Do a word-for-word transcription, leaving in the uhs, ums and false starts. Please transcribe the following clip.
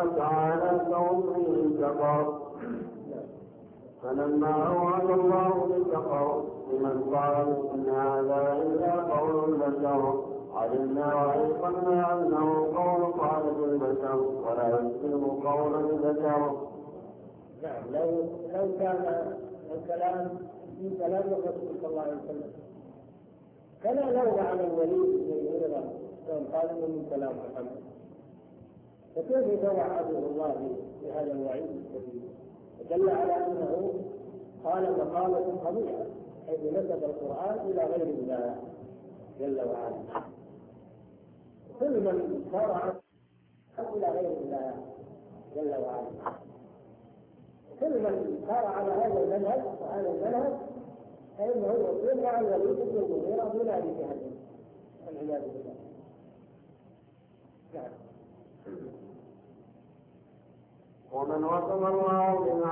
تعالى كفره كفر. فلما أوعد الله بالكفر لمن قال إن هذا إلا قول البشر علمنا وأيقنا أنه قول خالق البشر ولا يشبه قول البشر. نعم، لو لو كان الكلام في كلام الرسول صلى الله عليه وسلم كان لو على الوليد بن المغيرة كان قال من كلام محمد، فكيف توعده الله بهذا الوعيد الشديد؟ دل على انه قال مقالة قبيحة حيث نسب القرآن الى غير الله جل وعلا. كل من شرع الى غير الله جل وعلا، كل من صار على هذا المنهج وهذا المنهج فإنه يقول مع الوليد بن المغيرة ينادي بهذا والعياذ بالله. ومن وصف الله